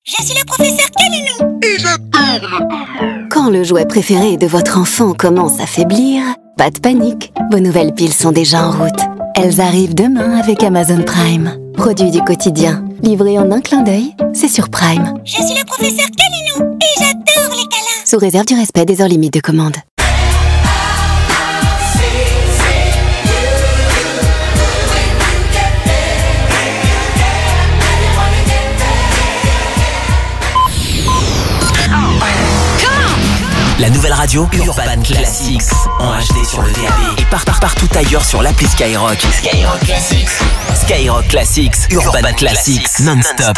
Je suis le professeur Calinou. Et je tourne. Quand le jouet préféré de votre enfant commence à faiblir, pas de panique, vos nouvelles piles sont déjà en route. Elles arrivent demain avec Amazon Prime. Produit du quotidien, livré en un clin d'œil, c'est sur Prime. Je suis le professeur Calinou et j'adore les câlins. Sous réserve du respect des heures limites de commande. La nouvelle radio Urban Classics en HD sur le DAB et partout ailleurs sur l'appli Skyrock. Skyrock Classics. Skyrock Classics, Urban Classics, non-stop.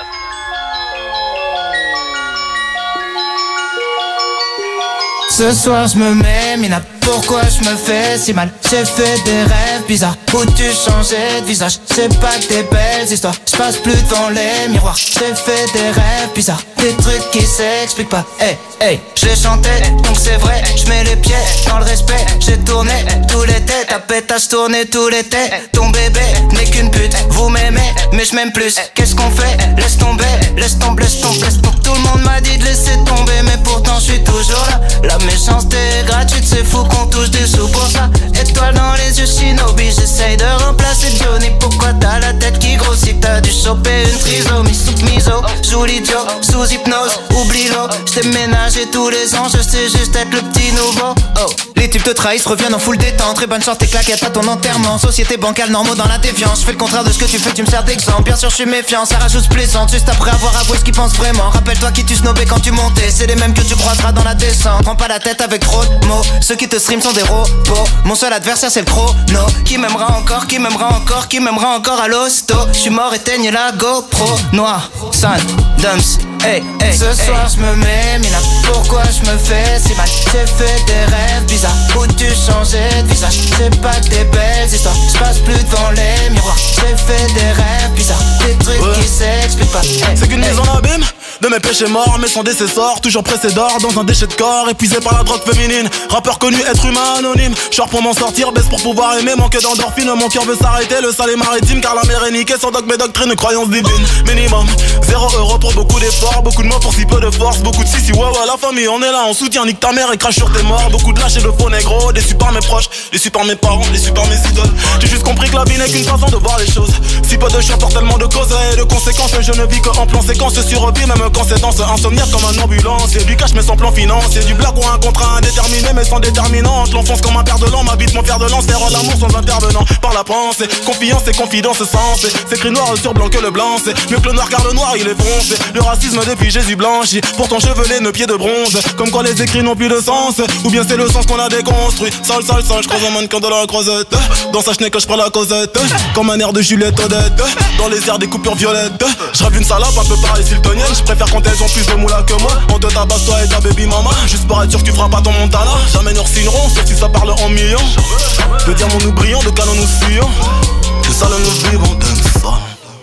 Ce soir je me mets, Mina, pourquoi je me fais si mal? J'ai fait des rêves bizarres où tu changeais de visage. C'est pas que des belles histoires, je passe plus devant les miroirs. J'ai fait des rêves bizarres, des trucs qui s'expliquent pas. Hey, hey, je chantais, donc c'est vrai, je mets les pieds dans le respect. J'ai tourné tout l'été, ta pétasse tournée tout l'été. Ton bébé n'est qu'une pute, vous m'aimez, mais je m'aime plus. Qu'est-ce qu'on fait? Laisse tomber, laisse tomber, laisse tomber, laisse tomber. Tout le monde m'a dit de laisser tomber, mais pourtant je suis toujours là. La méchanceté est gratuite, c'est fou qu'on touche des sous pour ça. Étoile dans les yeux, Shinobi, j'essaye de remplacer Johnny. Pourquoi t'as la tête qui grossit? T'as dû choper une trisomie sous miso. Joue l'idiot, sous hypnose, oublie-le. J't'ai ménagé tous les ans, je sais juste être le petit nouveau. Oh, les types te trahissent, reviennent en full détente. Très bonne chance, tes claquettes à ton enterrement. Société bancale, normaux dans la déviance. J'fais le contraire de ce que tu fais, tu me sers d'exemple. Bien sûr, je suis méfiant, ça rajoute plaisante. Juste après avoir avoué ce qu'ils pensent vraiment. Rappelle-toi qui tu snobais quand tu montais. C'est les mêmes que tu croiseras dans la descente. Prends pas la tête avec trop de mots. Ceux qui te stream sont des robots. Mon seul adversaire c'est le chrono. Qui m'aimera encore, qui m'aimera encore, qui m'aimera encore à l'hosto. J'suis mort, éteigne la GoPro. Noir, sun, dumps, hey, hey. Ce soir je me mets, Mina, pourquoi je me fais si mal? J'ai fait des rêves bizarres où tu changeais de visage. C'est pas que des belles histoires, je passe plus devant les miroirs. J'ai fait des rêves bizarres, des trucs qui s'expliquent pas. Hey, c'est qu'une mise en abîme de mes péchés morts, mais sans décessor, toujours pressé d'or dans un déchet de corps, épuisé par la drogue féminine. Rappeur connu, être humain anonyme. Short pour m'en sortir, baisse pour pouvoir aimer. Manque d'endorphine, mon cœur veut s'arrêter. Le sale est maritime, car la mer est niquée. Sans dogme et doctrine, croyance divine. Minimum, 0 € pour beaucoup d'efforts. Beaucoup de mots pour si peu de force. Beaucoup de si, ouais, la famille, on est là, on soutient. Nique ta mère et crache sur tes morts. Beaucoup de lâches et de faux négros. Déçus par mes proches, déçus par mes parents, déçus par mes idoles. J'ai juste compris que la vie n'est qu'une façon de voir les choses. Si peu de choix pour tellement de causes et de conséquences. Je ne vis qu'en plan séquence sur vie, même quand c'est dans ce insomniaque comme un ambulancier. Du cash mais sans plan financier. Du blague ou un contrat indéterminé mais sans déterminante. L'enfonce comme un père de l'an, m'habite mon fer de lance. Faire l'amour sans intervenant par la pensée. Confiance et confidence sensée. C'est écrit noir sur blanc que le blanc. C'est mieux que le noir car le noir il est foncé. Le racisme depuis Jésus blanchi. Pourtant chevelé, nos pieds de bronze. Comme quoi les écrits n'ont plus de sens. Ou bien c'est le sens qu'on a déconstruit. Sale, je croise un mannequin de la croisette. Dans sa chenille que je prends la causette. Comme un air de Juliette Odette. Dans les airs des coupures violettes. Je rêve une salope un peu pareil siltonienne. Je préfère quand elles ont plus de moula que moi. On te tabasse toi et ta baby mama. Juste pour être sûr que tu feras pas ton Montana. Jamais nous signerons, sauf si ça parle en millions. De diamants nous brillons, de canons nous fuyons. De salles nous vivons, d'un sang.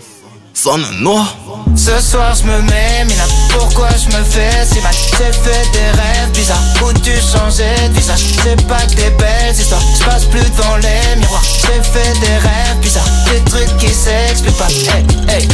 Sonne noir. Ce soir je me mets, Mina, pourquoi je me fais si mal? J'ai fait des rêves bizarres où tu changeais de visage. C'est pas que des belles histoires, je passe plus devant les miroirs. J'ai fait des rêves bizarres, des trucs qui s'expliquent pas. Hey, hey.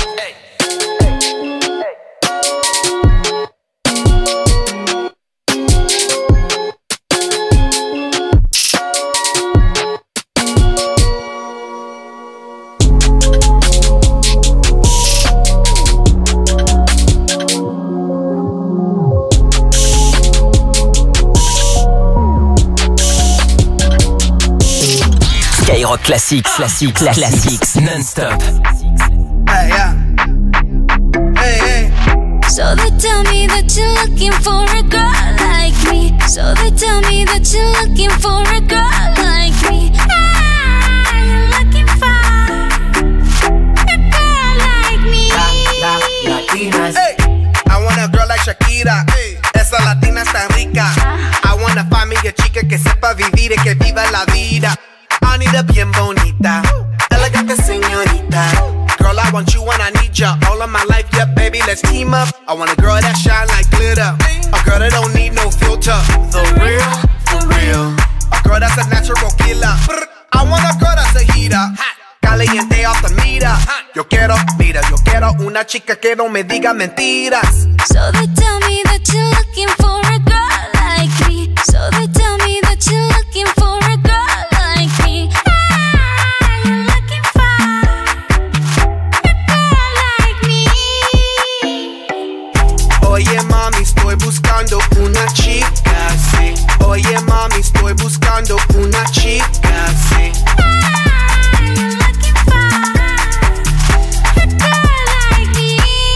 Skyrock Classics, non-stop. Hey, yeah. Hey, hey. So they tell me that you're looking for a girl like me. So they tell me that you're looking for a girl like me. Ah, you're looking for a girl like me. Latinas. Hey, I want a girl like Shakira. Hey. Esa latina está rica. I wanna find me a chica que sepa vivir y que viva la vida. Anita bien bonita, elegante señorita. Girl, I want you and I need ya all of my life, yeah, baby, let's team up. I want a girl that shine like glitter, a girl that don't need no filter. The real, for real. A girl that's a natural killer. I want a girl that's a heater, caliente off the meter. Yo quiero Mira, yo quiero una chica que no me diga mentiras. So they tell me that you're looking for a girl like me. So they tell me that you're looking for a girl like me. You're looking for a girl like me. Oye mami, estoy buscando una chica, sí. Oye mami, estoy buscando una chica, sí. You're looking for a girl like me.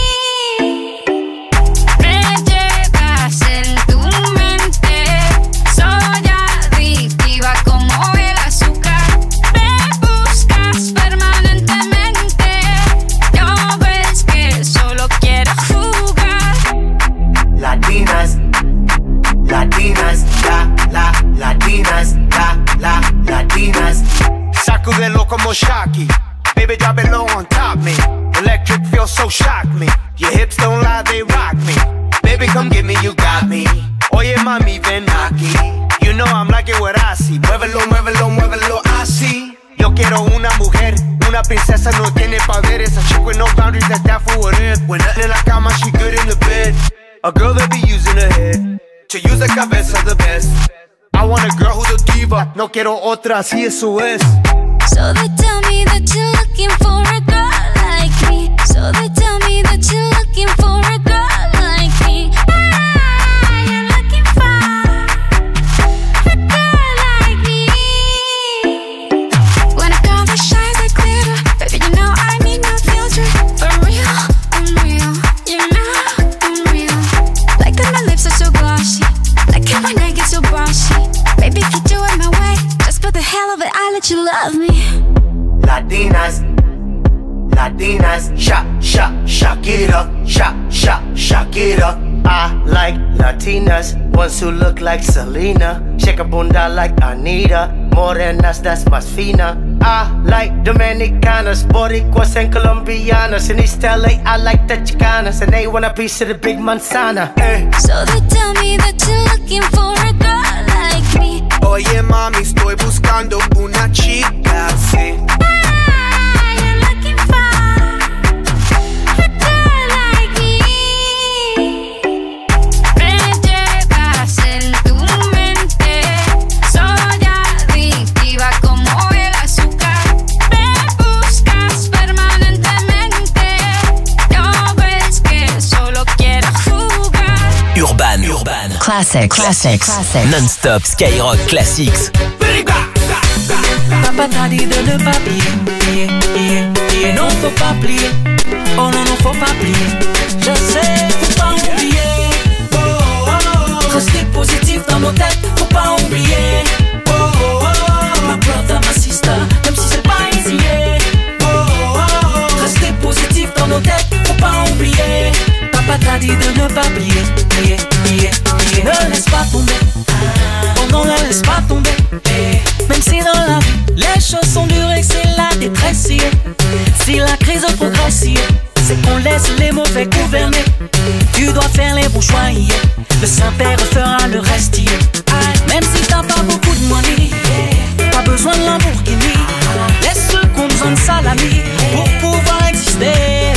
Me llevas en tu mente, soy adictiva como el azúcar. Me buscas permanentemente, no ves que solo quiero jugar. Latinas, latinas, latinas, latinas. Sacudelo como Shocky. Baby, drop it low on top me. Electric feels so shock me. Your hips don't lie, they rock me. Baby, come get me, you got me. Oye, mami, ven aquí. You know I'm like it what I see. Muévelo, muévelo, muévelo así. Yo quiero una mujer, una princesa, no tiene poderes. A chick with no boundaries, that's for what it is. When nothing in la cama, she good in the bed. A girl that be using her head to use the cabeza the best. I want a girl who's a diva. No quiero otra, así eso es. So they tell me that you're looking for a girl like me. So they tell me that you're looking for a girl like me. You're looking for a girl like me. When a girl that shines like glitter, baby, you know I need no filter. For real, I'm real. You know I'm real. Like that my lips are so glossy. Like how my neck gets so bossy. Baby, if you do it my way, just for the hell of it, I'll let you love me. Latinas, latinas, Shakira, Shakira. I like Latinas, ones who look like Selena, shake a bunda like Anita, morenas that's más fina. I like Dominicanas, Boricuas and Colombianas. In East LA, I like the Chicanas, and they want a piece of the big manzana. So they tell me that you're looking for a girl like me. Oye mami, estoy buscando una chica, sí. You're looking for a girl like me. Me llevas en tu mente, soy adictiva como el azúcar. Me buscas permanentemente, no ves que solo quiero jugar. Urban. Classics. Non-stop Skyrock Classics. Papa t'a dit de ne pas plier, plier. Non, faut pas plier. Oh non, non, faut pas plier. Je sais, faut pas oublier. Oh, oh, oh. Rester positif dans nos têtes, faut pas oublier. Oh, oh, oh. Ma brother, ma sister, même si c'est pas easy. Oh, oh, oh. Rester positif dans nos têtes, faut pas oublier. Papa t'a dit de ne pas plier, plier. Ne laisse pas tomber. Oh non, ne laisse pas tomber. Même si dans la vie, les choses sont dures et que c'est la détresse. Si la crise progresse, c'est qu'on laisse les mauvais gouverner. Tu dois faire les bons choix. Le Saint-Père fera le reste. Même si t'as pas beaucoup de money, pas besoin de Lamborghini. Laisse ceux qui ont besoin de salami pour pouvoir exister.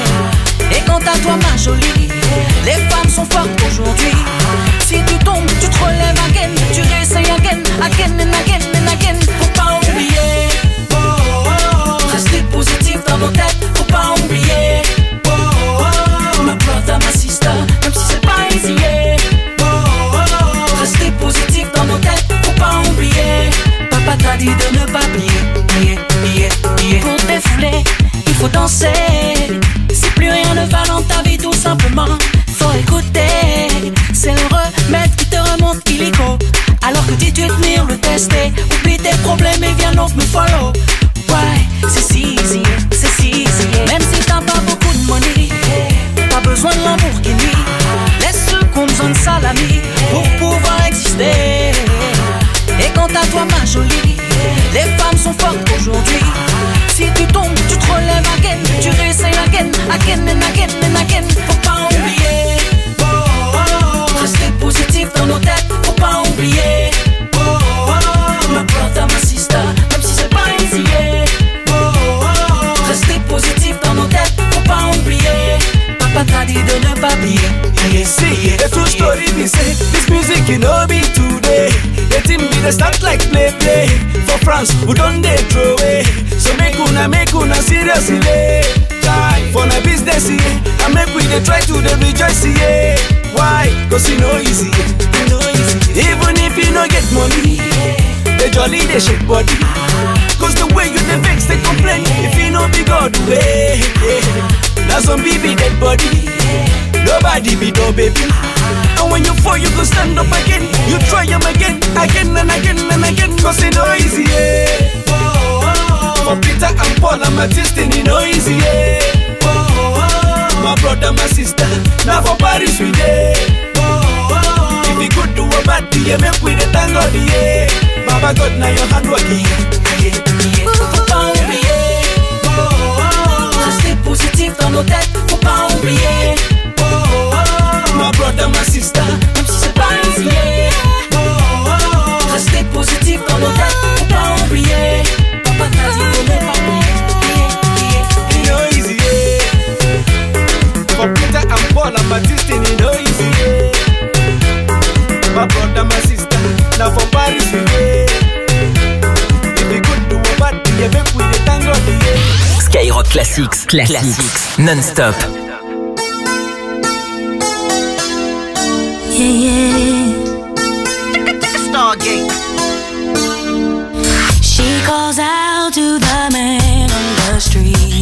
Et quant à toi ma jolie, les femmes sont fortes aujourd'hui. Si tu tombes, tu te relèves again. Tu réessayes again and again. Faut pas oublier. Oh, oh, oh. Rester positif dans nos têtes, faut pas oublier. Oh, oh, oh. Ma brother, ma sister, même si c'est pas easy. Oh, oh, oh. Rester positif dans nos têtes, faut pas oublier. Papa t'a dit de ne pas plier. Pour défouler, il faut danser. Si plus rien ne va dans ta vie, tout simplement, faut écouter. C'est le remède qui te remonte illico. Alors que dis-tu venir le tester. Oublie tes problèmes et viens donc me follow. Ouais, c'est si easy. Même si t'as pas beaucoup de money, pas besoin de Lamborghini. Laisse ceux qui ont besoin de salami pour pouvoir exister. Et quant à toi ma jolie, les femmes sont fortes aujourd'hui. Si tu tombes, tu te relèves again. Tu réessayes again and again. Faut pas oublier. Oh, oh, oh. Rester positif dans nos têtes, faut pas oublier. Oh, oh, oh. Ma brother, ma sister, même si c'est pas easy. Oh, oh, oh. Rester positif dans nos têtes, faut pas oublier. The true story be say, this music you know be today. The team be the start like play. For France, who don't they throw away. So make una seriously. For my business, yeah. I make we they try to they rejoice, yeah. Why? Cause you know easy. Even if you don't get money, they jolly, they shake body. Cause the way you they vex, they complain. If you know be God way, now some baby dead body. Nobody be no baby. And when you fall, you go stand up again. You try them again and again. Cause it no easy, yeah. For Peter and Paul and my destiny no easy, yeah. My brother, my sister, now for Paris we day. If you could do a bad thing, you make with the tango, yeah. Baba God, now your hand working. Faut pas oublier. Rester positif dans nos têtes, faut pas oublier. My brother, my sister, même si c'est pas easy. Rester positif dans nos têtes, faut pas oublier. Papa t'a dit qu'on n'est pas oublié. No easy, yeah. For Peter and Paul and my destiny, no easy, yeah. My brother, my sister, now for Paris we day. If we could do a bad thing, you make with the tango, yeah. Skyrock Classics, non-stop. Stargate. She calls out to the man on the street.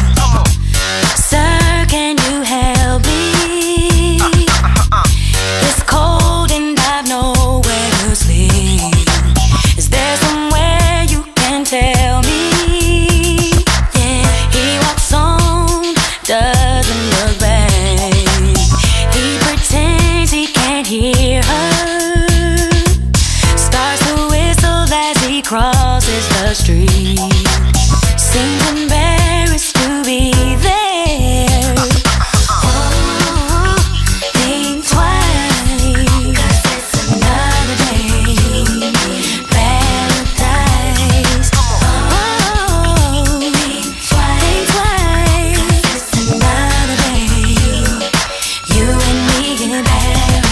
Sir, can you help me? It's cold and I've nowhere to sleep. Is there somewhere you can tell me? Yeah, he walks on, doesn't look back. He pretends he can't hear her. Starts to whistle as he crosses the street. Seems embarrassed to be there. Oh, think twice, 'cause it's another day. Paradise. Oh, think twice, 'cause it's another day. You and me in paradise.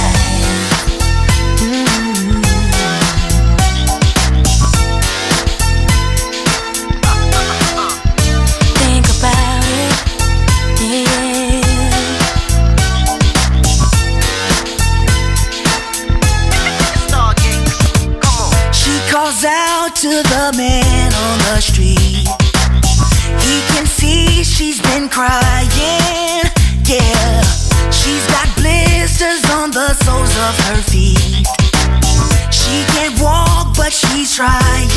Think about it, yeah. She calls out to the man on the street. He can see she's been crying, yeah. She's got blisters on the soles of her feet. She can't walk, but she's trying.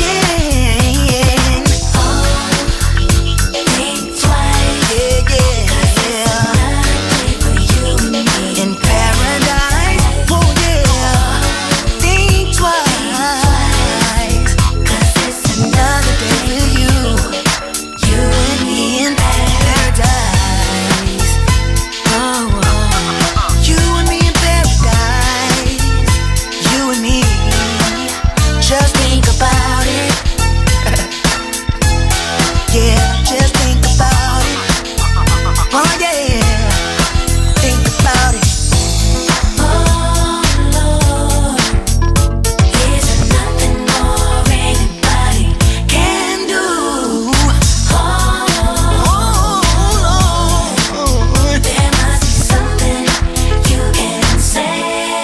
Think twice, Yeah, yeah. In paradise, oh yeah. Think twice, 'cause it's another day with you and me in paradise. Oh, you and me in paradise. You and me. Just think about it. Yeah, just think about it. Oh yeah, think about it. oh Lord, is there nothing more anybody Can do. Oh Lord. there must be something you can say.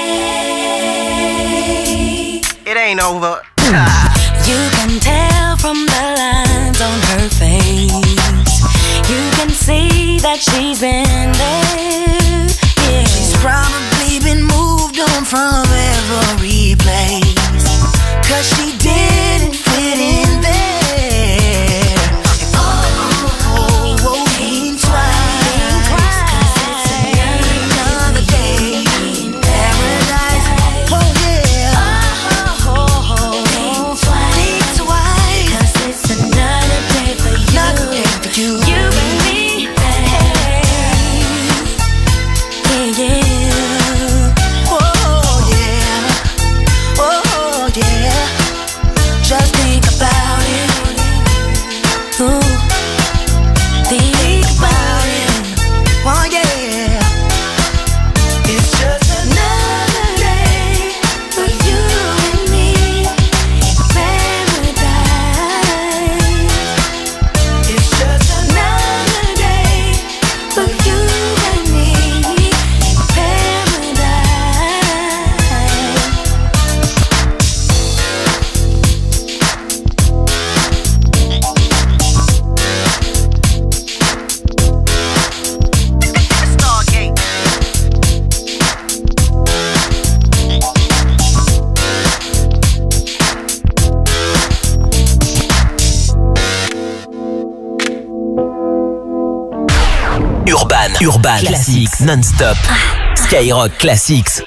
It ain't over. You can tell from the lines on her face. You can see that she's been there. Yeah. She's probably been moved on from every place, 'cause she didn't fit in there. Oh, think twice, 'cause it's another day in paradise. Oh yeah. Think twice, 'Cause it's another day for another day for you. you and me. Yeah, yeah. Oh yeah. Oh yeah. Urban Classics non-stop. Skyrock Classics.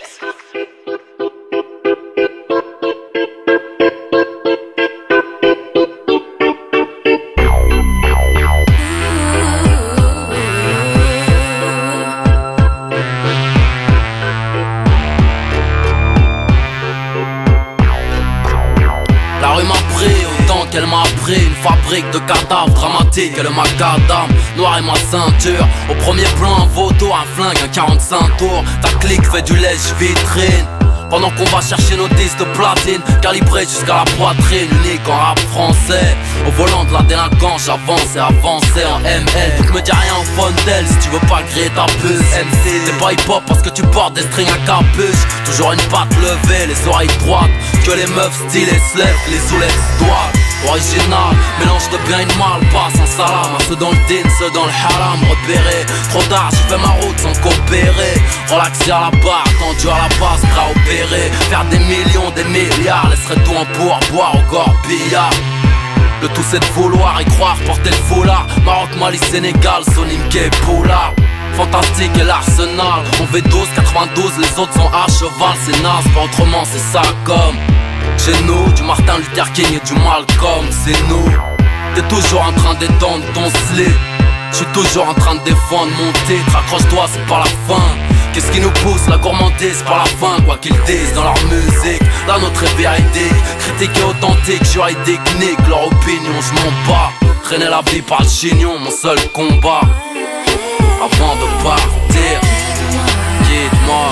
La rue m'a pris autant qu'elle m'a pris. Une fabrique de cadavres dramatiques et le macadam. Noir et ma ceinture. Au premier plan un vautour, un flingue, un 45 tours. Ta clique fait du lèche-vitrine. Pendant qu'on va chercher nos disques de platine, calibrés jusqu'à la poitrine, unique en rap français. Au volant de la délinquance, j'avance et avancer en ML. Donc me dis rien au Fontel si tu veux pas griller ta puce. MC, t'es pas hip-hop parce que tu portes des strings à capuche. Toujours une patte levée, les oreilles droites. Que les meufs stylées se lèvent, les soulettes doivent. Original, mélange de bien et de mal, passe en salam. Ceux dans le din, ceux dans le haram, repéré. Trop tard, j'ai fait ma route sans coopérer. Relaxé à la barre, tendu à la base, prêt à opérer. Faire des millions, des milliards, laisserait tout en pourboire au corbillard. Le tout c'est de vouloir y croire, porter le foulard. Maroc, Mali, Sénégal, Sonim, Gay, Poulard. Fantastique et l'arsenal. On V12, 92, les autres sont à cheval. C'est naze, pas autrement, c'est ça comme chez nous, du Martin Luther King et du Malcolm, c'est nous. T'es toujours en train d'étendre ton slip. J'suis toujours en train de défendre mon titre. Accroche-toi, c'est pas la fin. Qu'est-ce qui nous pousse, la gourmandise, par la fin. Quoi qu'ils disent dans leur musique, la nôtre est véridique. Critique et authentique, juridique, nique leur opinion, j'm'en bats. Traîner la vie par le chignon, mon seul combat. Avant de partir, guide-moi.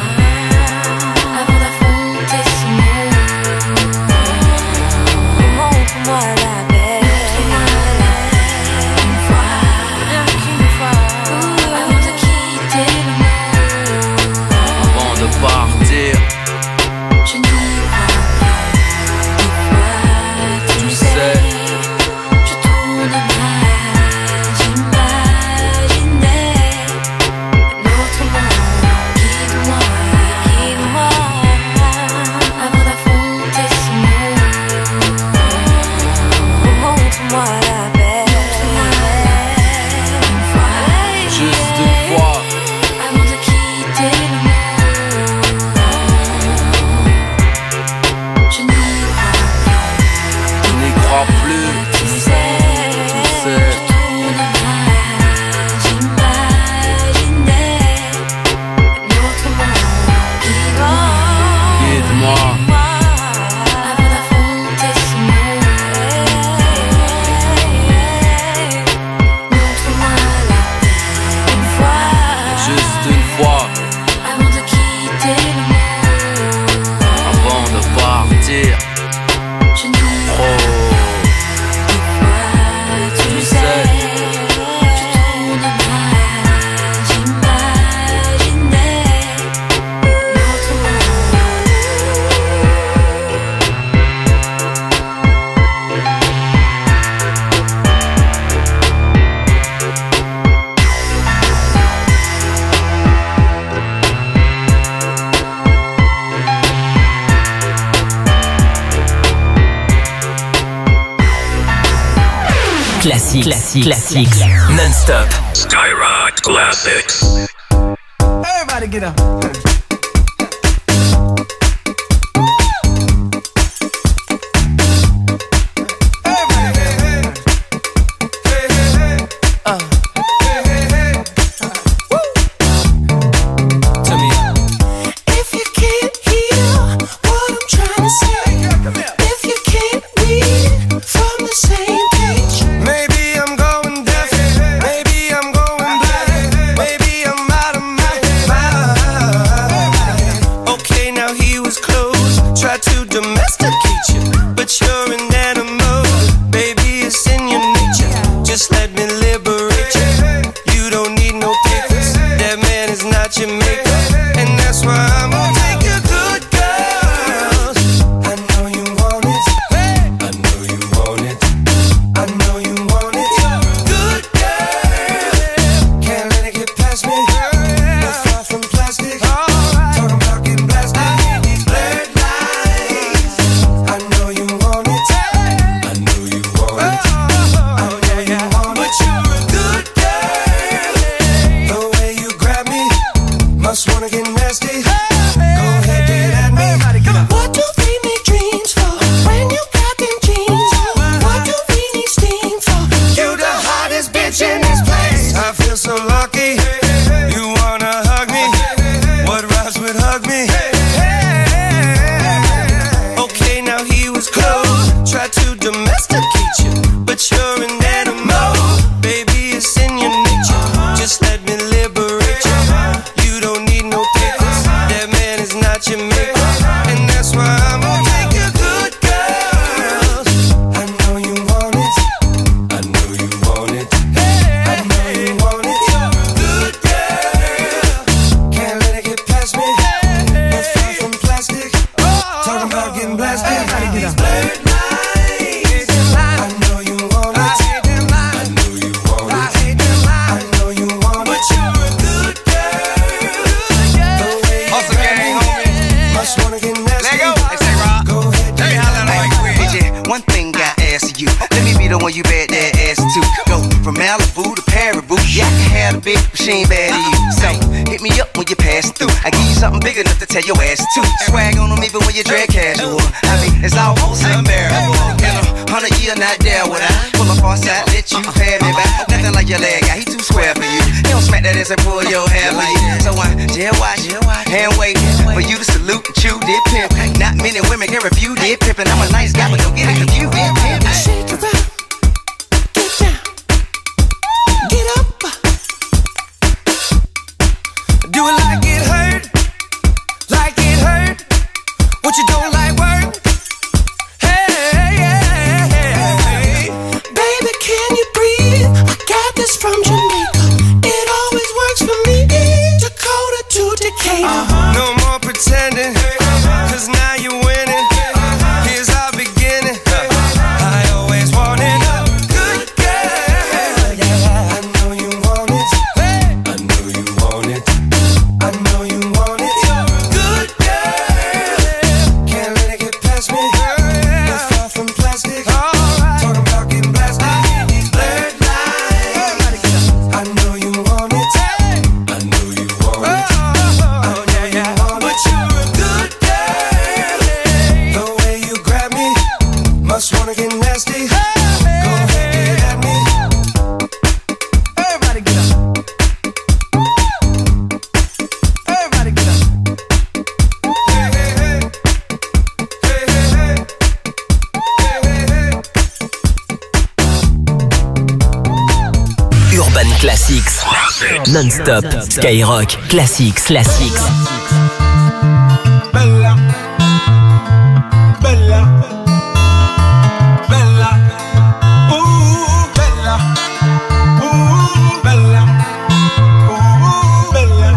Montre-moi la belle. Une fois, rien qu'une fois, avant de quitter le monde. Avant de partir, je n'y crois pas. Des fois, tu sais, je tourne mal. J'imaginais un autre monde. Guide-moi, guide-moi, avant d'affronter ce monde. Montre-moi la belle. Une fois, juste une fois. avant de quitter le monde. Je n'y crois plus. Tu sais, je tourne mal. J'imaginais un autre monde. Guide-moi. Avant d'affronter ce monde. Montre-moi la belle. Une fois, Juste une fois, avant de quitter le monde. avant de partir. Je n'y crois Oh, tu sais, je tourne mal. J'imaginais notre monde. Classics. Non-stop. Skyrock Classics. Everybody get up. If you can't hear what I'm trying to say, if you can't read from the same page, Maybe I'm going deaf, maybe I'm going blind, maybe I'm out of my mind. Okay, now he was close, tried to domesticate you, but you're an animal, baby, it's in your nature. Just let me liberate you. You don't need no papers, that man is not your maker, and that's why I'm gonna take your good girls. I know you want it, I know you want it, I know you want it. Good girl, can't let it get past me. We're far from plastic, talking about getting blasted. These blurred lines, I know you want it, I know you want it, I know you want it. But you're a good girl, the way you Must wanna get nasty. Go ahead, get at me. What do we need dreams for? When you got them jeans. What do we need steam for? You the hottest bitch in this place. I feel so lucky. You wanna hug me? What rhymes with hug me? Okay, now he was close. Tried to domesticate you, but you're an animal. Baby, it's in your nature. Just let me liberate you. You don't need no papers. That man is not your maker, and that's why I'm gonna take your good girls. I know you want it. I know you want it. I know you want it. Good girl. Can't let it get past me. We're far from plastic. Talking about getting blasted. These blurred lines. I know you want it. I know you want it. I know you want it. But you're a good girl. The way you grab me, must wanna get nasty. Let go. Hey, say Rob. Go ahead, Let me holler like DJ, one thing I ask you. Let me be the one you bet that ass to. Go from Malibu to Paribu. Yeah, I can have a bitch, but she ain't bad to you. So hit me up when you pass through. I give you something big enough to tell your ass to. Swag on them even when you drag casual. I mean, it's almost unbearable. In 100 years, not there would I pull up on side, let you pay me back. Nothing like your leg guy, he too square for you. He don't smack that ass and pull your hair for you. So I jail watch, hand wait for you to salute and chew did pimp. Not many women can refuse did pimpin'. I'm a nice guy, but don't get it confused. shake it out. Get down. Get up. Do it like it hurt. Like it hurt. What you don't like work. Hey. Baby, can you breathe? I got this from Jamaica. It always works for me. Dakota to Decatur. No more pretending. Cause now you're winning. Here's our beginning. I always wanted a good girl. Yeah, I know you want it. I know you want it. I know you want it. Good girl. Can't let it get past me. We're far from plastic. Talking about getting blasted. These blurred lines. I know you want it. I know you want it. I know you want it. But you're a good girl. The way you grab me, must wanna get nasty. Go ahead, get at me. Everybody get up. Everybody get up. Hey, hey, hey. Hey, hey, hey. Hey, hey, hey. Urban Classics. Non-stop. Skyrock. Classics. Bella, bella, bella, bella, bella, bella,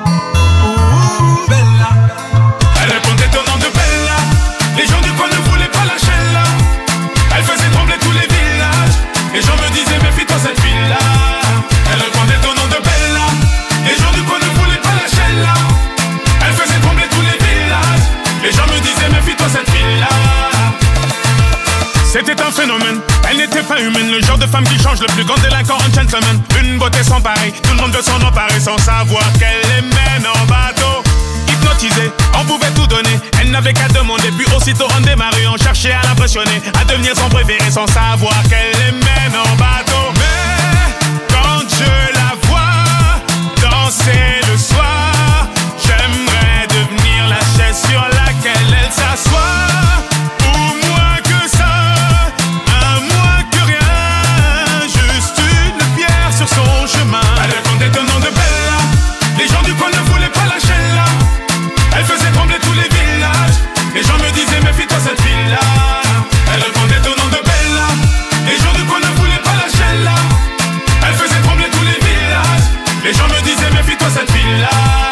bella. Elle répondait au nom de Bella. Les gens du coin ne voulaient pas lâcher là. Elle faisait trembler tous les villages. Les gens me disaient méfie-toi cette fille-là. Elle répondait au nom de Bella. Les gens du coin ne voulaient pas lâcher là. Elle faisait trembler tous les villages. Les gens me disaient méfie-toi cette fille-là. C'était un phénomène, elle n'était pas humaine. Le genre de femme qui change le plus grand délinquant en gentleman. Une beauté sans pareil, tout le monde veut s'en emparer sans savoir qu'elle les mène en bateau. Hypnotisée, on pouvait tout donner. Elle n'avait qu'à demander, puis aussitôt on démarrait. On cherchait à l'impressionner, à devenir son préféré sans savoir qu'elle les mène en bateau. Mais quand je la vois danser le soir, j'aimerais devenir la chaise sur laquelle elle s'assoit. Ou moins que ça, un moins que rien, juste une pierre sur son chemin. Elle répondait au nom de Bella. Les gens du coin ne voulaient pas lâcher là. Elle faisait trembler tous les villages. Les gens me disaient méfie-toi cette fille-là. Elle répondait au nom de Bella. Les gens du coin ne voulaient pas lâcher là. Elle faisait trembler tous les villages. Les gens me disaient méfie-toi cette fille-là.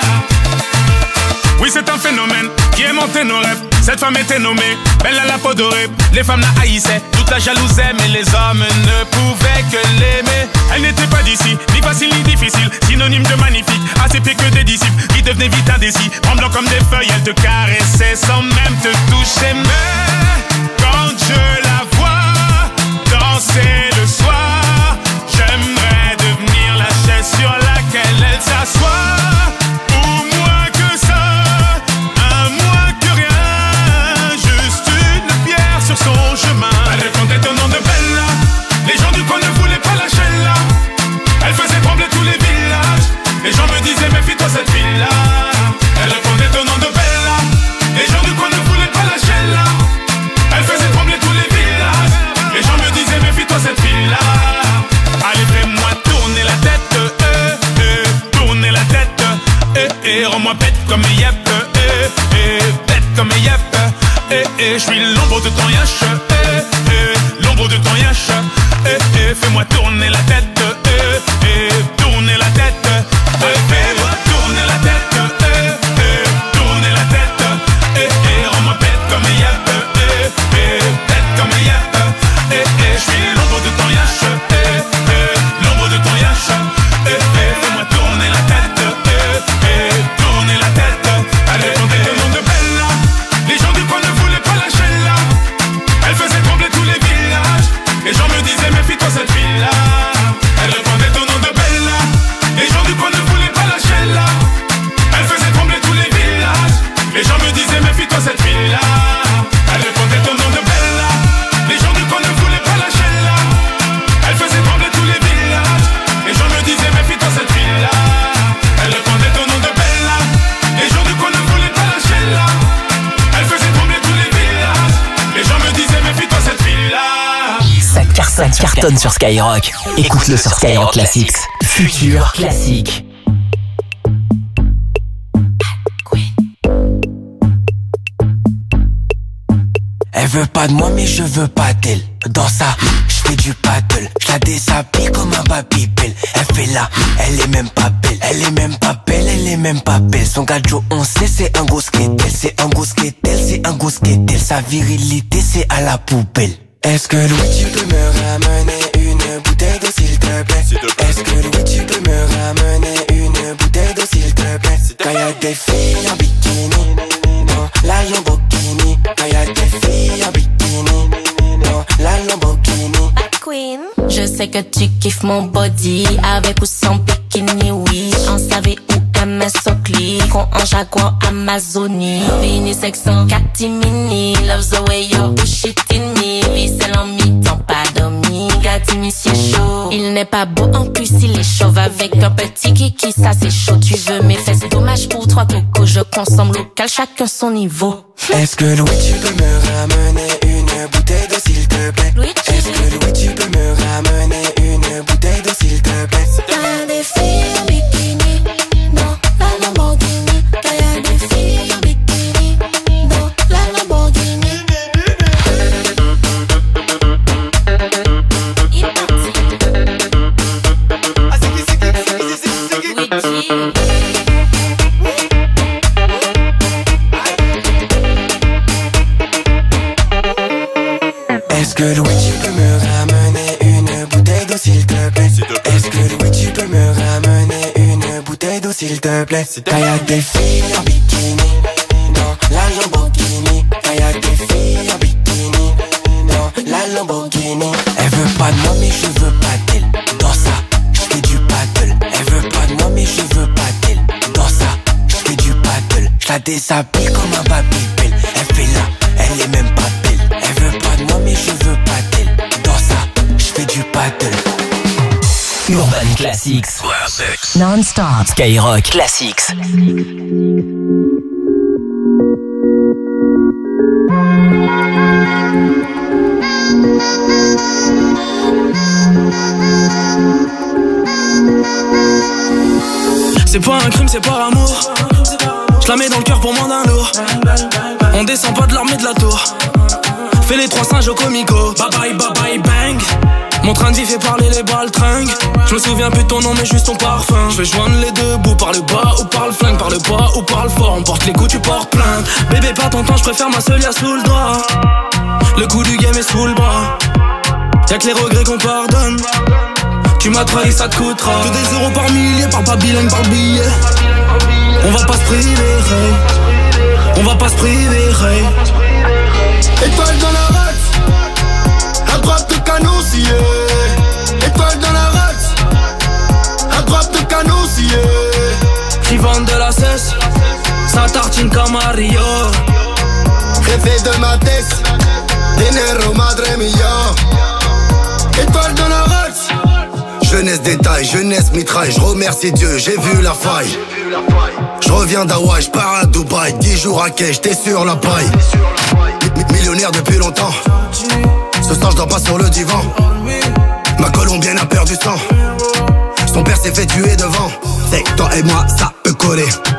Oui, c'est un phénomène qui aimantait nos rêves. Cette femme était nommée Belle à la peau dorée. Les femmes la haïssaient, toute la jalousaient, mais les hommes ne pouvaient que l'aimer. Elle n'était pas d'ici, ni facile ni difficile, synonyme de magnifique, assez pire que des disciples qui devenaient vite indécis. Tremblant comme des feuilles, elle te caressait sans même te toucher. Mais quand je la vois danser le soir, j'aimerais devenir la chaise sur laquelle elle s'assoit. Ou moi rends-moi bête comme Yep, bête comme Yep, je suis l'ombre de ton yash, l'ombre de ton yash, fais-moi tourner la tête, tourner la tête, fais-moi tourner la tête, tourner la tête, rends-moi bête comme Yep, bête comme Yep, je suis l'ombre de ton yash, l'ombre de ton yash, fais-moi tourner la tête, tourner la tête. Allez, on est le nom de Bella. Les gens du coin ne voulaient pas lâcher là. Elle faisait trembler tous les villages. Les gens me disaient méfie-toi cette fille-là. Elle répondait au nom de Bella. Les gens du coin ne voulaient pas lâcher là. Elle faisait trembler tous les villages. Les gens me disaient méfie-toi cette fille-là. Elle répondait au nom de Bella. Les gens du coin ne voulaient pas lâcher là. Elle faisait trembler tous les villages. Les gens me disaient méfie-toi cette fille-là. Elle répondait au nom de Bella. Les gens du coin ne voulaient pas lâcher là. Elle faisait trembler tous les villages. Les gens me disaient méfie-toi cette fille-là. Ça cartonne sur Skyrock. Écoute-le sur Skyrock Classics. Futur classique. Elle veut pas de moi mais je veux pas d'elle. Dans ça, je fais du paddle. Je la déshabille comme un Babybel. Elle fait là, elle est même pas belle. Elle est même pas belle, elle est même pas belle. Son gadjo on sait c'est un gros skatel. C'est un gros skatel, c'est un gros skatel. Sa virilité c'est à la poubelle. Est-ce que Louis tu peux me ramener une bouteille d'eau s'il te plaît? Est-ce que Louis tu peux me ramener une bouteille d'eau s'il te plaît? Quand y'a des filles en bikini dans la Lamborghini. Quand y'a des filles en bikini dans la Lamborghini. Queen, je sais que tu kiffes mon body avec ou sans bikini, oui. On savait où MS Oakley, qu'on en Jaguar Amazonie. Vini sexant, catimini, loves the way you push it in me. Vicelle en mi-temps, pas dormi, Gatimi c'est chaud. Il n'est pas beau, en plus il est chauve. Avec un petit kiki, ça c'est chaud. Tu veux mes fesses, dommage pour trois cocos. Je consomme local, chacun son niveau. Est-ce que Louis tu peux me ramener une bouteille d'eau s'il te plaît? Est-ce que Louis tu peux me ramener une bouteille d'eau s'il te plaît? Y'a des filles en bikini dans la Lamborghini. Y'a des filles en bikini dans la Lamborghini. Est-ce que Louis tu peux me ramener une bouteille d'eau s'il te plaît? Est-ce que Louis tu peux me ramener une bouteille d'eau s'il te plaît? Quand y'a des filles en bikini dans la Lamborghini. Quand y'a des filles en bikini dans la Lamborghini. Elle veut pas de moi mais je veux pas d'elle. Dans ça, je fais du paddle. Elle veut pas de moi mais je veux pas d'elle. Dans ça, je fais du paddle. Je la déshabille comme un Babybel. Elle fait là, elle est même pas belle. Elle veut pas de moi mais je veux pas d'elle. Dans ça, je fais du paddle. Urban Classics. Non-stop. Skyrock Classics. C'est pas un crime, c'est par amour. Je la mets dans le cœur pour moins d'un lourd. On descend pas de l'armée de la tour. Fais les trois singes au comico. Bye bye bye bye bang. Mon train de vie fait parler les baltringues. Je me souviens plus de ton nom mais juste ton parfum. Je vais joindre les deux bouts, par le bas ou par le flingue. Par le bas ou par le fort, on porte les coups, tu portes plainte. Bébé pas ton temps, je préfère ma seule y'a sous le doigt. Le coup du game est sous le bras. Y'a que les regrets qu'on pardonne. Tu m'as trahi, ça te coûtera. Que des euros par millier, parle pas bilingue, parle billet. On va pas se priver, hey. On va pas se priver, hey. Étoile dans la race, à droite de canousier. Étoile dans la race, à droite de canousier. Qui vendent de la cesse, ça tartine comme à Rio. Rêver de ma tête, dinero madre mia. Étoile dans la race. Jeunesse détail, jeunesse mitraille, je remercie Dieu, j'ai vu la faille. Je reviens d'Hawaï, je pars à Dubaï, 10 jours à quai, j'étais sur la paille. Millionnaire depuis longtemps, ce soir je dors pas sur le divan. Ma colombienne a perdu sang, son père s'est fait tuer devant. C'est que toi et moi ça peut coller.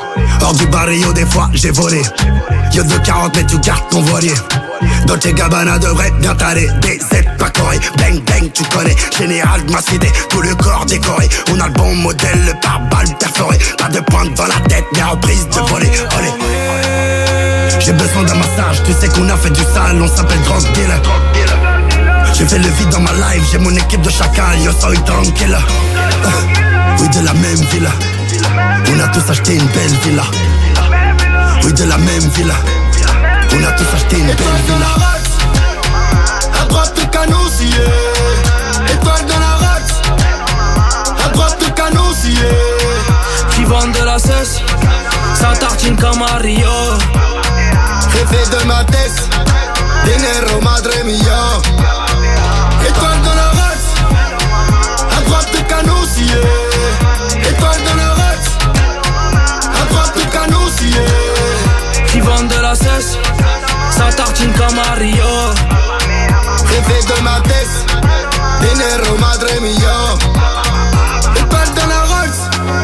Hors du barrio des fois j'ai volé. Yo de 40 mais tu gardes ton voilier. Dolce Gabbana devrait bien t'aller. DZ pas coré, bang bang tu connais. Général de ma cité, tout le corps décoré. On a le bon modèle, le pare-balles perforé. Pas de pointe dans la tête, mais reprise de voler. Olé. J'ai besoin d'un massage, tu sais qu'on a fait du sale. On s'appelle drug dealer. J'ai fait le vide dans ma life, j'ai mon équipe de chacal. Yo soy tranquille. Oui de la même villa. On a tous acheté une belle villa. Oui de la même villa. On a tous acheté une belle villa. À droite le canousier. Étoile dans la race. À droite le canousier. Qui vend de la cesse, ça tartine comme à Rio. Jefe de ma tête, dinero madre mia. Étoile dans la race. À droite le canousier. Étoile dans la race. À droite le canousier. Qui vend de la cesse, ça tartine comme à Rio. Jefe de ma tête, dinero madre mia. Étoile dans la race.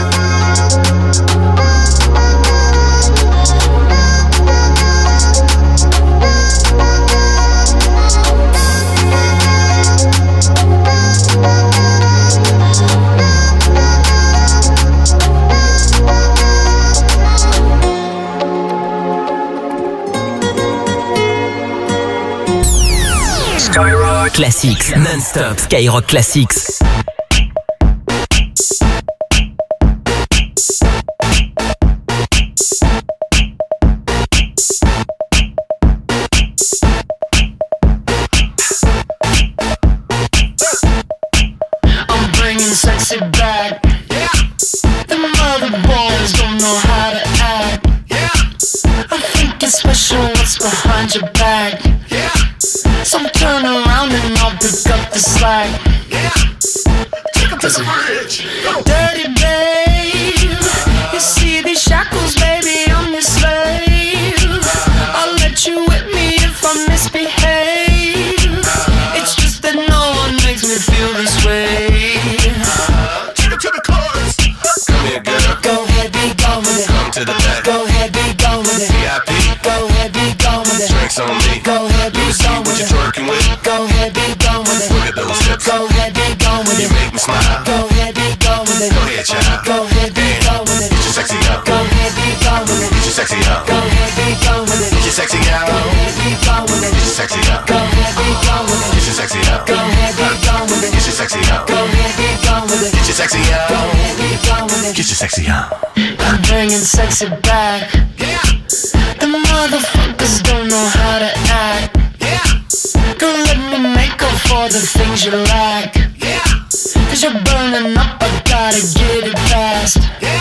Skyrock Classics, non-stop Skyrock Classics. I'm bringing sexy back. The mother boys don't know how to act. I think it's special what's behind your back. So turn around and I'll pick up the slack. Listen. Dirty babe, you see these shackles, baby, I'm your slave. I'll let you whip me if I misbehave. It's just that no one makes me feel this way. Take it to the chorus. Come here, girl. Go ahead, be gone with it. Come to the back. Go ahead, be gone with it. VIP. Go ahead, be gone with it. Drinks on me. Go ahead, be gone with it. Go ahead, be gone with it. Look at those hips. Go ahead, be gone with it. You make me smile. Go ahead, be gone with it. Go ahead, child. Go ahead, be gone with it. Get your sexy out. Go ahead, be gone with it. Get your sexy out. Go ahead, be gone with it. Get your sexy out. Go ahead, be gone with it. Get your sexy out. Go ahead, be gone with it. Get your sexy out. Go ahead, be gone with it. Get your sexy out. Go ahead, be gone with it. Get your sexy out. Go ahead, be gone with it. Get your sexy out. I'm bringing sexy back. The motherfuckers don't know how to act. Girl, let me make up for the things you lack. Cause you're burning up, I gotta get it fast.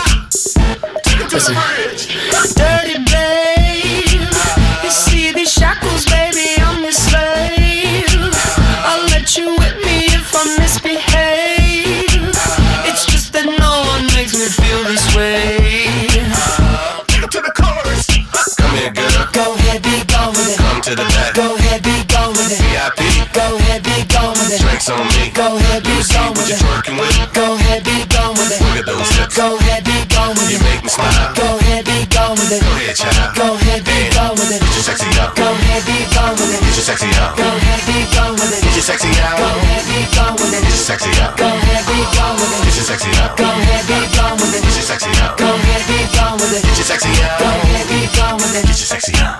Listen. Dirty babe, you see these shackles, baby, I'm your slave. I'll let you whip me if I misbehave. It's just that no one makes me feel this way. Take it to the chorus. Come here, girl. Go ahead, be gone with it. Come to the back. Go ahead, be gone with it. VIP. Go ahead, be gone with it. Drinks on me. Go ahead, be gone with it. Go ahead, be gone with it. Look at those hips. Go ahead, be gone with it. You make me smile. Go ahead, be gone with it. Go ahead, child. Go ahead, be gone with it. Get your sexy out. Go ahead, be gone with it. Get your sexy out. Go ahead, be gone with it. Get your sexy out. Go ahead, be gone with it. Get your sexy out. Go ahead, be gone with it. Get your sexy out. Go ahead, be gone with it. Get your sexy out. Go ahead, be gone with it. Get your sexy out. Go ahead, be gone with it. Get your sexy out.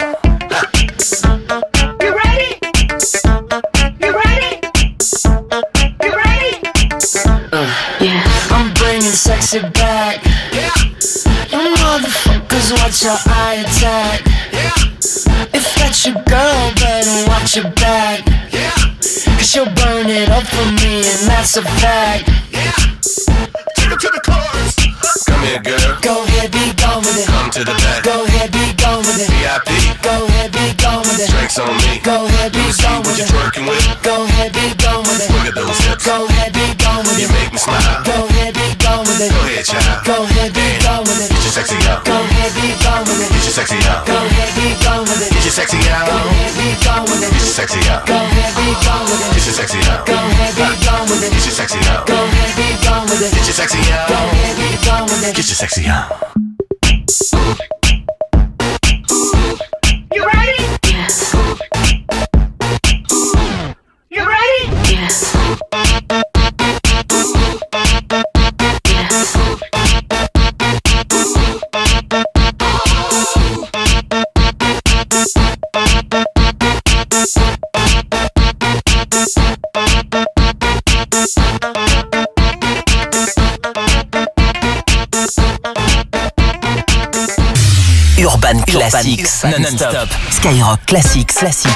You ready? You ready? You ready? Yeah, I'm bringing sexy back. You motherfuckers, watch your eye attack. If that's your girl, better watch your back. Cause she'll burn it up for me, and that's a fact. Take it to the chorus. Come here, girl. Go ahead, be gone with it. Come to the back. Go ahead, be gone with it. VIP. Go ahead, be gone with it. Drinks on me. Go ahead, be gone with it. Go ahead, be gone with it. Look at those hips. Go ahead, be gone with it. You make me smile. Go ahead, be gone with it. Go ahead, child. Go ahead, be gone with it. Get your sexy out. Go ahead, be gone with it. Get your sexy out. Go ahead, be gone with it. Get your sexy out. Go ahead, be gone with it. Get your sexy out. Go ahead, be gone with it. Get your sexy out. Go ahead, be gone with it. Get your sexy out. Go ahead, be gone with it. Get your sexy out. Go ahead, be gone with it. Get your sexy out. Urban Classics non-stop. Skyrock Classics.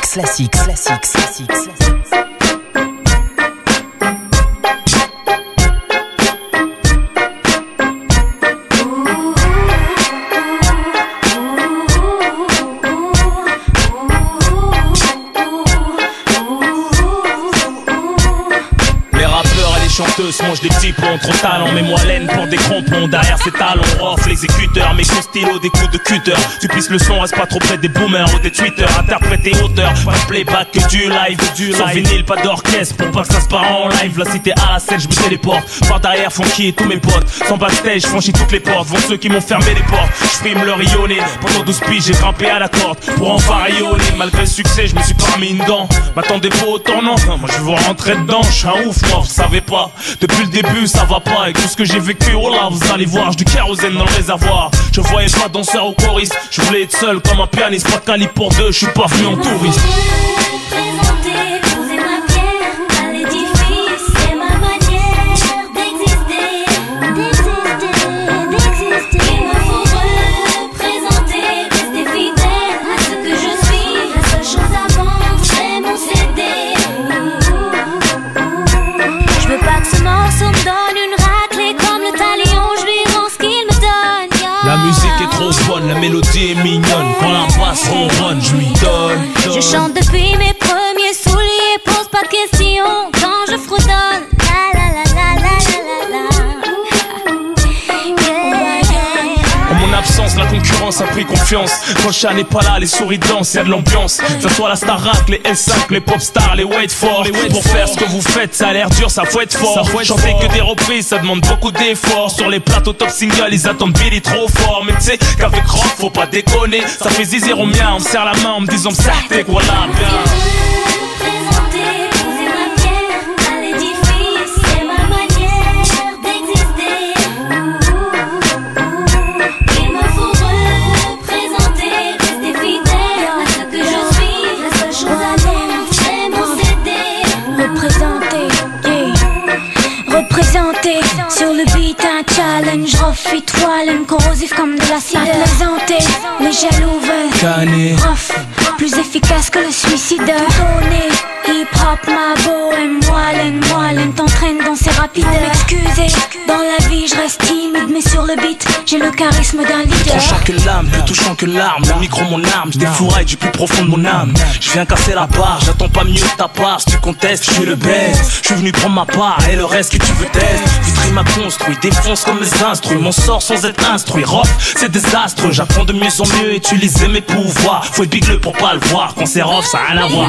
Chanteuses mangent des petits ponts, trop talent, mets-moi laine pour des crampons. Derrière ces talons, off l'exécuteur, mes coups stylo, des coups de cutter. Tu pisses le son, reste pas trop près des boomers ou des tweeters. Interprète et auteur, pas de playback que du live. Sans vinyle, pas d'orchestre, pour pas que ça se part en live. La cité à la scène, je me téléporte. Par derrière, funky et tous mes potes. Sans backstage, franchis toutes les portes. Vont ceux qui m'ont fermé les portes. J'prime le rayonné. Pendant 12 piges, j'ai grimpé à la corde pour enfin rayonner. Malgré le succès, je me suis pas mis une dent. M'attendez pas au tournant, moi je veux rentrer dedans. J'suis un ouf, moi, vous savez pas. Depuis le début ça va pas, avec tout ce que j'ai vécu, oh là vous allez voir, j'ai du kérosène dans le réservoir. Je voyais pas danseur ou choriste, je voulais être seul comme un pianiste, pas de calibre pour deux, je suis pas venu en touriste. La mélodie est mignonne, quand la basse ronronne, je lui donne. Je chante depuis mes premiers souliers, pose pas de questions quand je fredonne. La la la la la la la. En mon absence, la concurrence a pris confiance. Quand le chat n'est pas là, les souris dansent, y'a de l'ambiance. Que ça soit la Starac, les L5, les Popstars, les Wait For. Pour faire ce que vous faites, ça a l'air dur, ça faut être fort. Chanter que des reprises, ça demande beaucoup d'efforts. Sur les plateaux top single, ils attendent Billy trop fort. Mais tu sais qu'avec rock, faut pas déconner. Ça fait zizir au mien, on me serre la main en me disant ça t'es quoi là bien. Sur le beat un challenge, rough it wallin, corrosif comme de l'acide. À plaisanter, les jaloux veulent rough, plus efficace que le suicide. Donné, hip hop, ma bohème, wallin, t'entraînes dans ces rapides. M'excuser, dans la vie je reste timide, mais sur le beat, j'ai le charisme d'un leader. Tranchant que l'âme, plus touchant que l'arme. Le micro mon arme, je défouraille du plus profond de mon âme. Je viens casser la barre, j'attends pas mieux de ta part. Si tu contestes, je suis le best. Je suis venu prendre ma part et le reste que tu veux tester. Vitry m'a construit, défonce comme les instruits. M'en sort sans être instruit, rough, c'est désastreux. J'apprends de mieux en mieux, utiliser mes pouvoirs. Faut être bigleux pour pas le voir, quand c'est rough, ça a rien à voir.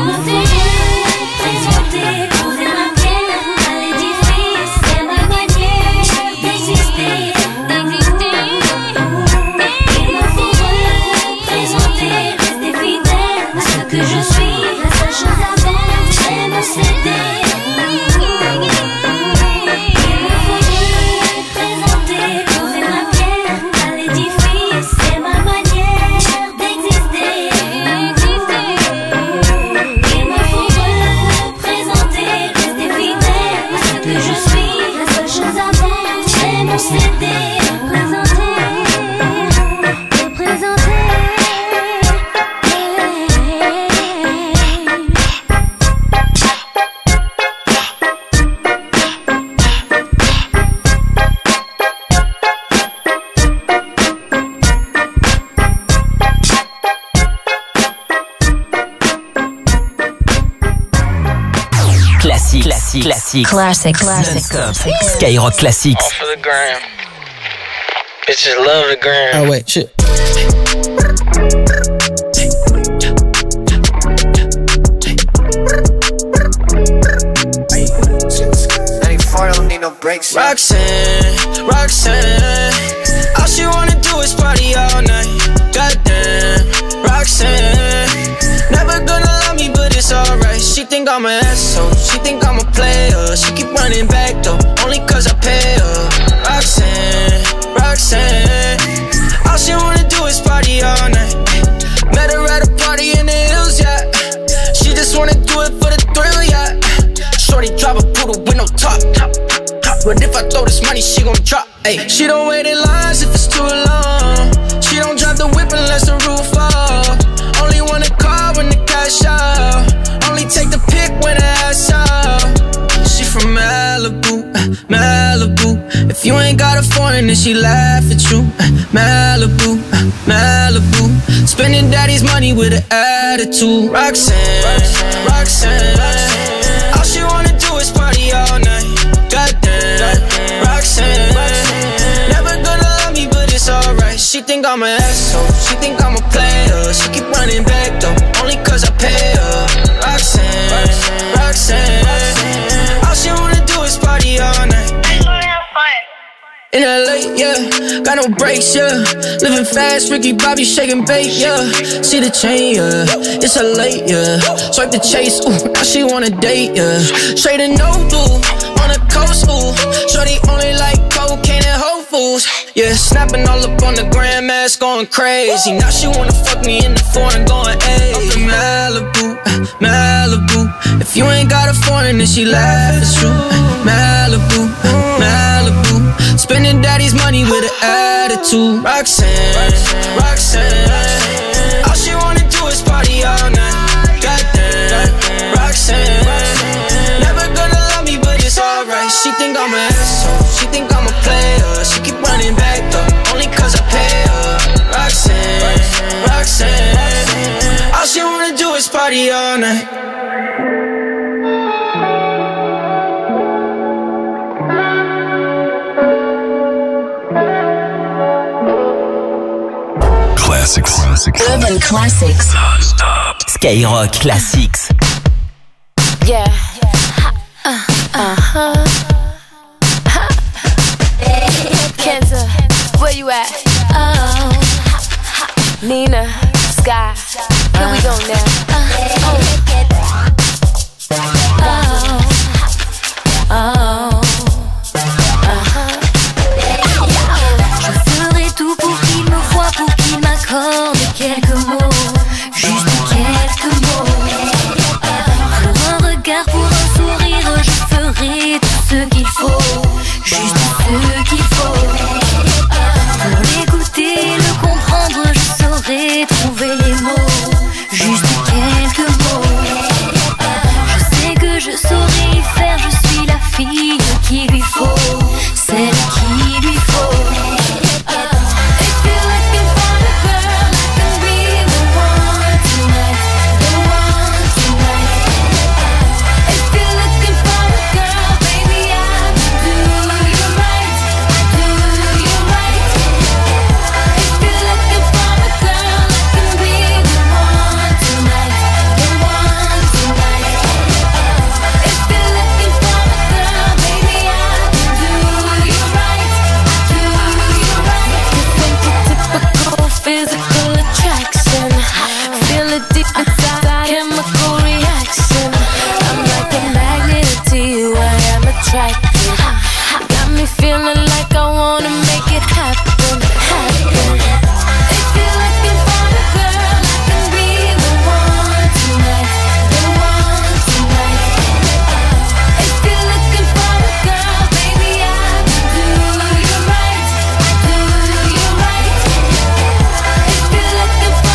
Classics. Skyrock Classics. All for the gram. Bitches love the gram. Ah ouais, shit. Roxanne, all she wanna do is party all night. Goddamn, Roxanne, never gonna love me, but it's alright. She think I'm an asshole, she think I'm a player. She keep running back though, only cause I pay her. Roxanne, all she wanna do is party all night. Met her at a party in the hills, yeah. She just wanna do it for the thrill, yeah. Shorty drive a poodle with no top. But if I throw this money, she gon' drop. Ay. She don't wait in lines if it's too long. She don't drive the whip unless the roof off. Only wanna call when the cash out. Only take the pic when the ass out. She from Malibu, Malibu. If you ain't got a foreign, then she laugh at you. Malibu, Malibu. Spending daddy's money with an attitude. Roxanne, Roxanne. All she wanna do is party all night. Goddamn, Roxanne. Never gonna love me, but it's alright. She think I'm an asshole. She think I'm a player. She keep running back though, only cause I pay her. Roxanne, Roxanne. All she wanna do is party all night. In LA, yeah, got no brakes, yeah. Living fast, Ricky Bobby shaking bait, yeah. See the chain, yeah, it's a late, yeah. Swipe the chase, ooh, now she wanna date, yeah. Straight and no do, on the coast, ooh. Shorty only like cocaine and Whole Foods, yeah. Snapping all up on the grandmas, going crazy. Now she wanna fuck me in the foreign, going, ayy. I'm from Malibu, Malibu. If you ain't got a foreign, then she laugh, it's true. Malibu, Malibu. Spending daddy's money with an attitude. Roxanne, Roxanne. All she wanna do is party all night. Goddamn, Roxanne. Never gonna love me, but it's alright. She think I'm an asshole. She think I'm a player. She keep running back though, only cause I pay her. Roxanne, Roxanne. All she wanna do is party all night. Urban Classics. Non-stop. Skyrock Classics. Yeah. Kenza, where you at? Oh. Nina, Sky, here we go now. Je ferai tout pour qu'il me voie, pour qu'il m'accorde quelques mots, juste quelques mots. Pour un regard, pour un sourire, je ferai tout ce qu'il faut, juste ce qu'il faut. Pour l'écouter, le comprendre, je saurai trouver les mots, juste quelques mots. Je sais que je saurai y faire, je suis la fille qu'il lui faut, celle qu'il lui faut. Got me feeling like I wanna make it happen, happen. If you're looking for a girl, I can be the one tonight, the one tonight. If you're looking for a girl, baby, I can do you right, I do you right. If you're looking for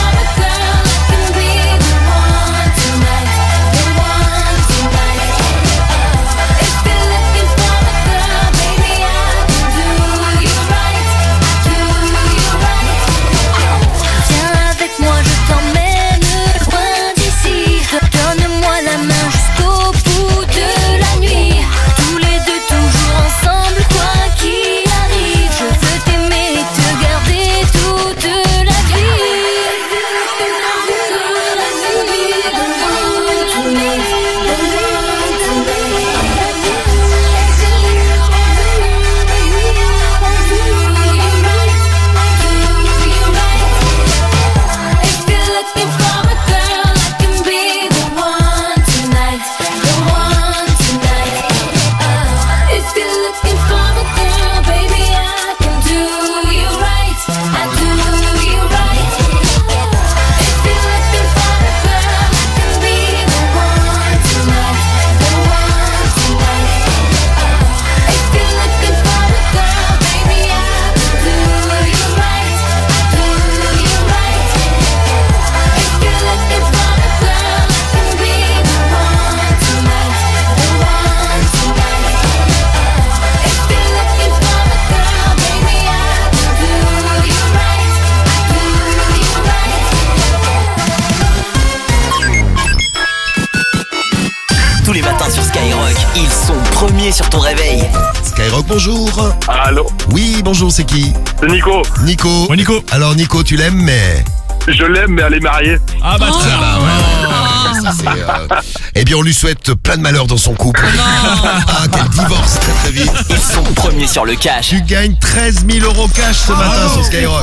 Ils sont premiers sur ton réveil. Skyrock, bonjour. Allô. Oui, bonjour, c'est qui? C'est Nico. Nico. Ouais, Nico. Alors Nico, tu l'aimes, mais... Je l'aime, mais elle est mariée. Ah bah ça, Eh bien, on lui souhaite plein de malheur dans son couple. Ah, qu'elle divorce très très vite. Ils sont premiers sur le cash. Tu gagnes 13 000 € cash ce matin sur Skyrock.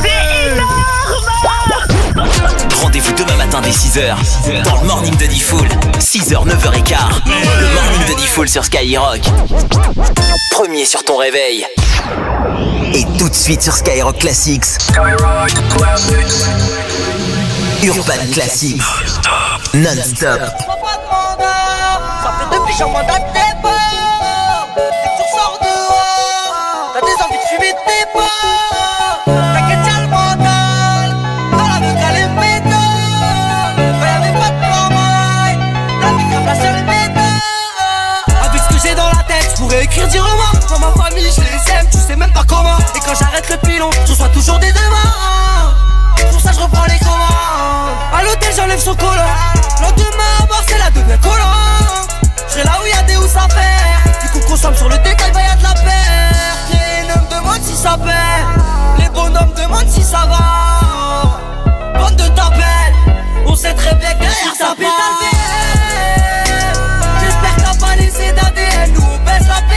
Rendez-vous demain matin dès 6h dans le Morning de Diffoul. 6h, 9h15. Le Morning de Diffoul sur Skyrock. Premier sur ton réveil. Et tout de suite sur Skyrock Classics. Urban Classics. Non-stop. Ça fait depuis que j'en mandate tes pas. Dès que tu ressors dehors, t'as des envies de fumer tes pas. T'inquiète, y'a le mental. Dans la vie, qu'elle est méthode. Y'avait pas de plan maille. La vie, comme la seule méthode. Avec ce que j'ai dans la tête, j'pourrais écrire 10 romans. Dans ma famille, je les aime, tu sais même pas comment. Et quand j'arrête le pilon, je reçois toujours des demandes. Pour ça, je reprends les commandes. À l'hôtel, j'enlève son collant. Lendemain, à Marseille, elle devient collante. J'serai là où y'a des housses à faire. Du coup, consomme sur le détail, bah y'a de la perte. Les hommes demandent si ça perd. Les bonhommes demandent si ça va. Bande de tapettes, on sait très bien que si ça pète à le j'espère que t'as pas laissé d'ADN. Nous on baisse la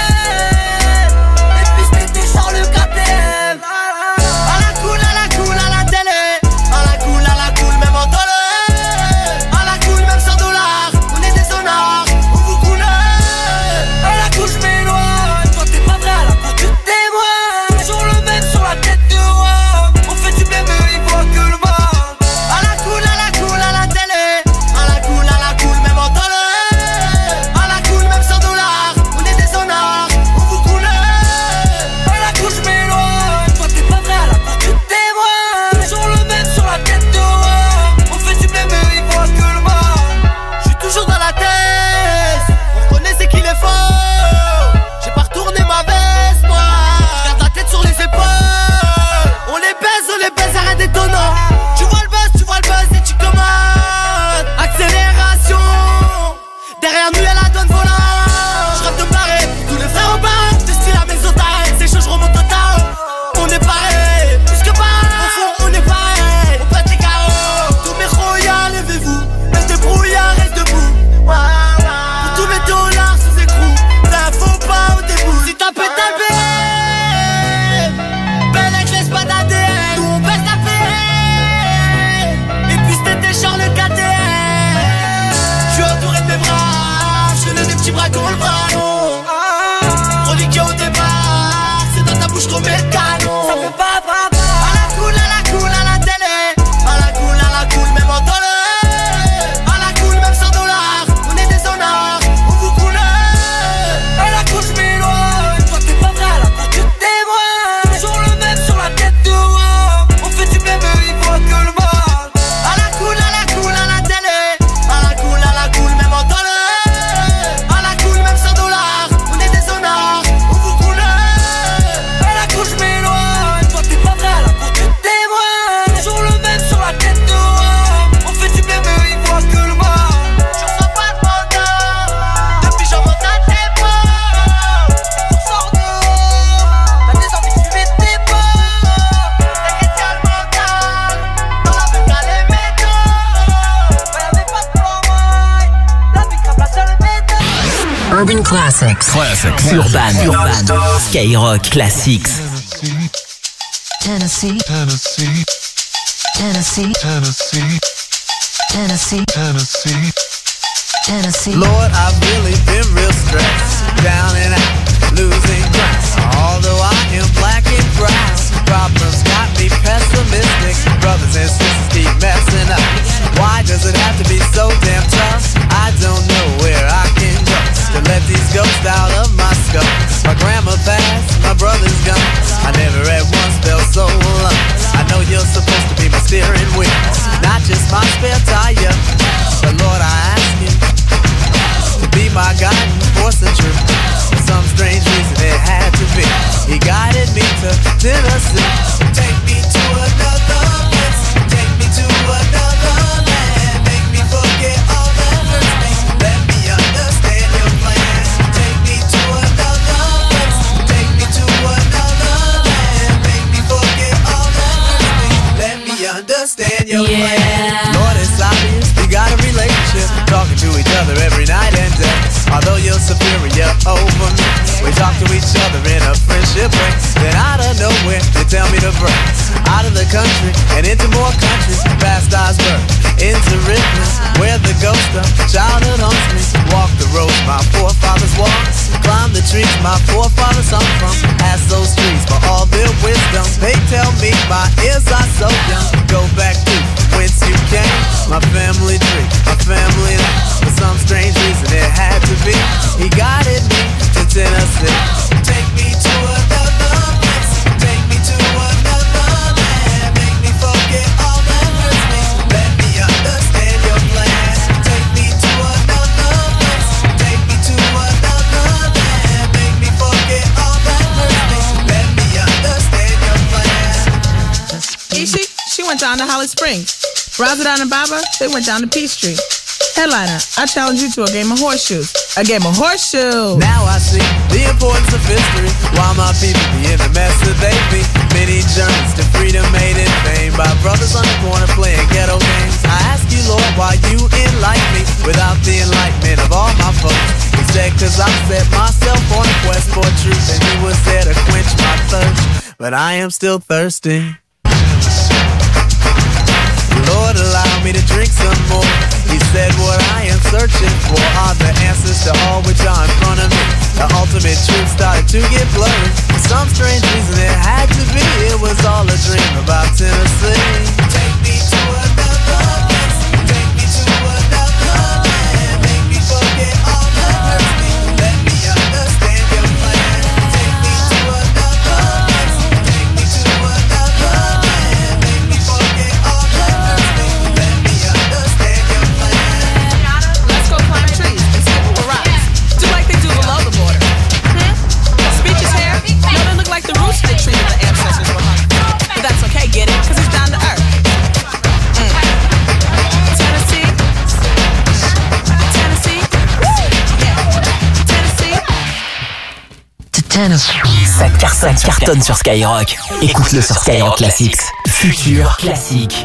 PN. Et puis c'était Charles KTM. À la cool, à la cool, à la télé. À la cool, même en dollar. À la cool, même $100. On est des honnards, on vous coule. À la cool, je m'éloigne. Toi t'es pas vrai, à la cool, tu témoignes. Toujours le même sur la tête de roi. On fait du même, eux, ils voient que le monde. À la cool, à la télé. À la cool, même en dollar. À la cool, même $100. On est des honnards, on vous coule. À la cool, je m'éloigne. Toi t'es pas vrai, à la cool, tu témoignes. Toujours le même sur la tête de roi. On fait du même, eux, ils voient que le monde. J'suis toujours dans la tête. On reconnaît c'est qu'il est fort. J'ai pas retourné ma veste, moi. J'garde la tête sur les épaules. On les baise, arrête d'étonnant. Tu vois le buzz et tu commandes. Accélération. Derrière nous, y'a la donne volante. J'rêve de barrer tous les frères au bar. Destinés à mes otages, c'est chaud, j'remonte au tao. On est pareil, plus que pareil. Au fond, on est pareil. On pète les carreaux. Tous mes royaux, levez-vous. Même des brouillards, reste debout. Pour tous mes dollars sous écrou. C'est un faux pas au début. Si t'as pété un BM, Bellec, laisse pas d'ADN. Nous on baisse la PN. Et puis c'était Charles KTM. J'suis entouré de mes bras. Je connais des petits bras comme le bras long. Reliqué au départ. C'est dans ta bouche qu'on met le canon. Ça fait pas. À la cool, à la télé. À la cool, même en dollar. À la cool, même $100. On est des honnards, on vous coule. À la cool, je m'éloigne. Toi t'es pas vrai, à la cool, tu témoignes. Toujours le même sur la tête de roi. On fait du même, eux, ils voient que le monde. À la cool, à la télé. À la cool, même en dollar. À la cool, même $100. On est des honnards, on vous coule. À la cool, je m'éloigne. Toi t'es pas vrai, à la cool, tu témoignes. Toujours le même sur la tête de roi. On fait du même, eux, ils voient que le monde. Je reçois pas de mandat. Depuis j'en monte à tes pas. Tu ressors dehors. T'as des envies de fumer tes pas. T'inquiète, y'a le mental. Dans la vie, t'as les méthodes. Y'avait pas de plan maille. La vie, crame la seule méthode. Urban Classics. Urban. Skyrock Classics. Tennessee, Tennessee, Tennessee, Tennessee, Tennessee, Tennessee. Tennessee. Lord, I've really been real stressed, down and out, losing ground. Although I am black and brown, problems got me pessimistic. Brothers and sisters keep messing up. Why does it have to be so damn tough? I don't know where I can go to let these ghosts out of my skull. My grandma passed, my brother's gone. I never at once felt so alone. I know you're supposed to be my steering wheel, not just my spare tire. But Lord, I ask you to be my guiding force and truth. For some strange reason it had to be. He guided me to Tennessee. Take me to another place. Take me to another land. Make me forget all the hurts. Let me understand your plan. understand your plan. Lord, it's obvious we got a relationship, talking to each other every night and day. Although you're superior over me, we talk to each other in a friendship way. Then out of nowhere, you tell me to break out of the country and into more countries, past Iceberg, into Rivers, where the ghost of childhood haunts me. Walk the roads my forefathers walked, climb the trees my forefathers hung from. Ask those trees for all their wisdom. They tell me my ears are so young. Go back to whence you came, my family tree, my family name. For some strange reason it had to be. He guided me to Tennessee. Take me to another place, take me to another land. Make me forget all that hurts me. Let me understand your plan. Take me to another place, take me to another land. Make me forget all that hurts me. Let me understand your plan. Ishi, she went down to Holly Springs. Razadon and Baba, they went down to Peachtree. Headliner, I challenge you to a game of horseshoes. A game of horseshoes. Now I see the importance of history. Why my people be in the mess that they be. Many journeys to freedom made in vain by brothers on the corner playing ghetto games. I ask you, Lord, why you enlighten me without the enlightenment of all my folks. He said, cause I set myself on a quest for truth, and he was there to quench my thirst. But I am still thirsty. Lord, allow me to drink some more. He said what I am searching for are the answers to all which are in front of me. The ultimate truth started to get blurry. For some strange reason it had to be. It was all a dream about Tennessee. Take me to another place, take me to another land. Make me forget all that hurts me. Let me understand your plan. Take me to another place, take me to another land. Make me forget all that hurts me. Let me understand your plan. Let's go climb trees and skip over rocks. Do like they do below the border. Speeches here? No, they look like the roots of the tree that the ancestors were hung. But that's okay, get it? Cause it's down to earth. Tennessee? Tennessee? Yeah. Tennessee? To Tennessee. Ça cartonne sur Skyrock. Écoute-le sur Skyrock Classics. Futur classique.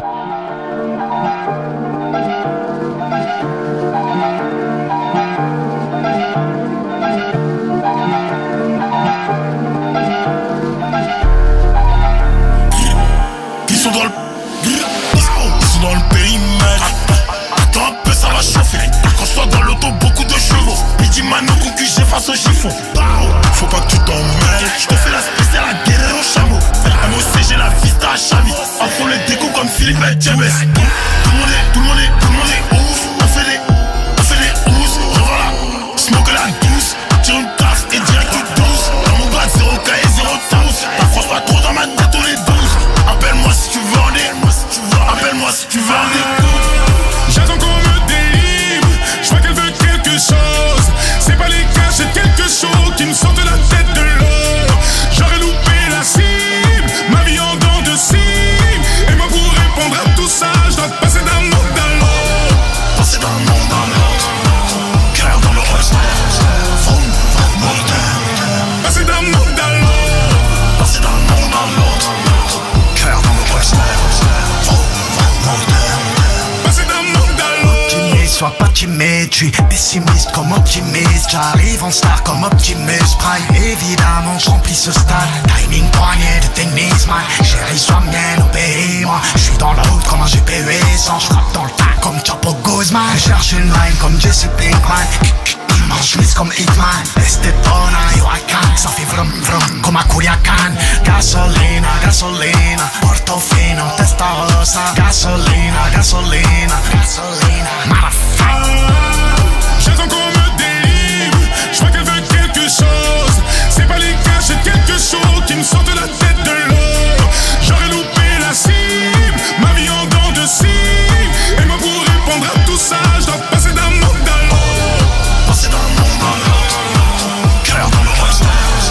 Ils sont dans le périmètre. Attends un peu, ça va chauffer. Quand je sois dans l'auto, beaucoup de chevaux. Pidi Mano, concu, j'ai face au chiffon. Faut pas que tu t'en mêles. Je te fais la spéciale à guerrer au chameau. MOC, j'ai la vista à Chavi. Après les décos comme Philippe et James. Tout le monde est ouf. On fait des housses. Revoilà, smoke la douce. Tire une tasse et direct tout douce. Dans mon grade, 0K et 0 tous. T'approches pas trop dans ma tête, on est 12. Appelle-moi si tu veux en écoute. Appelle-moi si tu veux en écoute. J'attends qu'on me délivre. Je vois qu'elle veut quelque chose. C'est pas les cas, j'ai quelque chose qui me sort de la tête de l'or. J'aurais loupé la cible, ma vie en dents de cible. Et moi pour répondre à tout ça, je dois passer d'un monde à l'autre. Passer d'un monde à l'autre. Cœur dans le holster. Passer d'un monde à l'autre. Passer d'un monde à l'autre. Cœur dans le holster. Passer d'un monde à l'autre. Optimiste, sois pas timide, je suis pessimiste comme optimiste. J'arrive en star comme Optimus Prime. Évidemment, je remplis ce stade. Timing poignet de tennis, man. Chérie, sois mienne, obéis-moi. Je suis dans la route comme un GPU sans. Je frappe dans le tas comme Chapo Guzman. Je cherche une line comme Jesse Pinkman. En chemise comme Hitman. Estepona, Huracan. Ça fait vrum vrum comme à Culiacan. Gasolina, gasolina. Portofino, Testarossa. Gasolina, gasolina, gasolina. Motherfucker. J'attends qu'on me délivre. Je vois qu'elle veut quelque chose. C'est pas les cas, j'ai quelque chose qui me sort de la tête de l'or. J'aurais loupé la cible, ma vie en dents de cible. Et moi pour répondre à tout ça, je dois passer d'un monde à l'autre. Passer d'un monde à l'autre. Cœur dans le holster.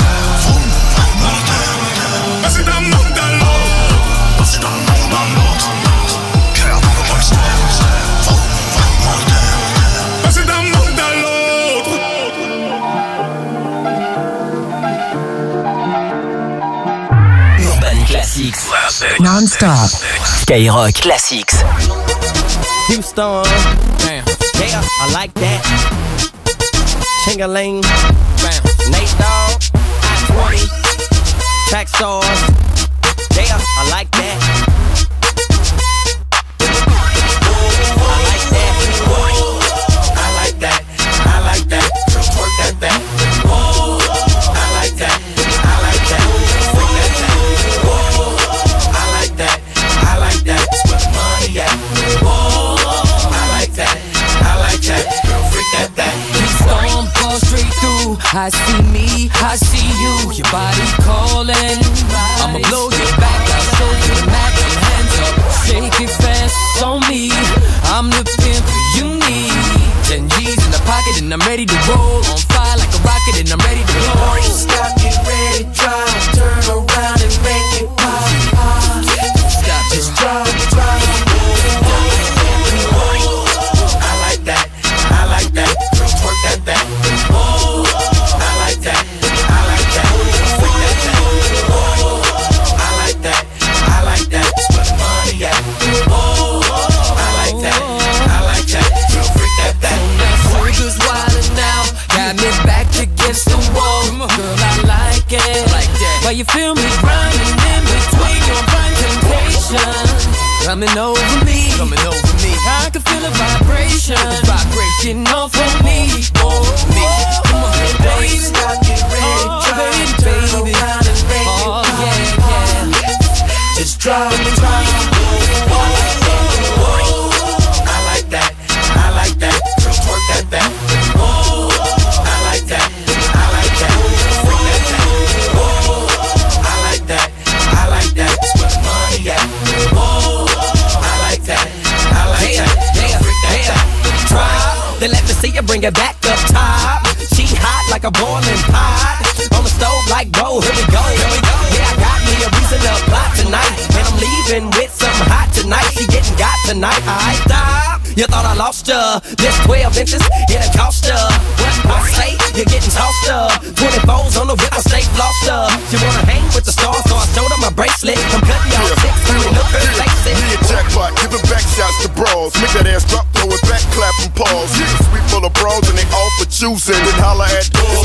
Passer d'un monde à l'autre. Passer d'un monde à l'autre. Cœur dans le holster. Passer d'un monde à l'autre. Non-stop. Skyrock Classics. Houston, damn, yeah, I like that. Chingaling, bam, Nate Dogg, I-20, Track Stars, yeah, I like that. I like that. I like that. I like that. Work that back. I like that. I like that. Work that back. I like that. I like that. That's where the money at. Storm straight through. I see me, I see you. Your body calling. I'ma blow your back. I'll show you the Mac. Hands up, shake it fast on me. I'm the pimp you need. 10 G's in the pocket and I'm ready to roll. On fire like a rocket and I'm ready to blow. Stop, get ready, drive, turn around and make it pop. Stop, just drive, drive. I like that, I like that. Work that back. I like that, I like that. Work that back. I like that, I like that. That's where the money at. I like that, I like that. Freak that back. Shoulders wildin' now, got me back against the wall. Girl, I like it. Why you feel me grinding in between your brain temptation? Coming over me, I can feel a vibration getting off on me. Come on, baby, baby, oh yeah. Just drive me. I like that, I like that. Work that back. I like that, I like that. Work that back. I like that, I like that. That's where the money at. I like that, I like that. Freak that back. Try, then let me see you bring it back up top. She hot like a boiling pot. On the stove like, bro, here we go. Yeah, I got me a reason to plot tonight. And I'm leaving with some hot tonight. She getting got tonight. I stop. You thought I lost ya. This 12 inches, it'll cost ya. What I say, you're getting tossed up. 24s on the whip, I stay flossed up. You wanna hang with the stars, so I showed her my bracelet. I'm cutting y'all six, look at the face. Me and Jackpot, giving back shots to bras. Make that ass drop, throw it back, clap and pause. Sweet full of bras and they all for choosing. Then holla at doors.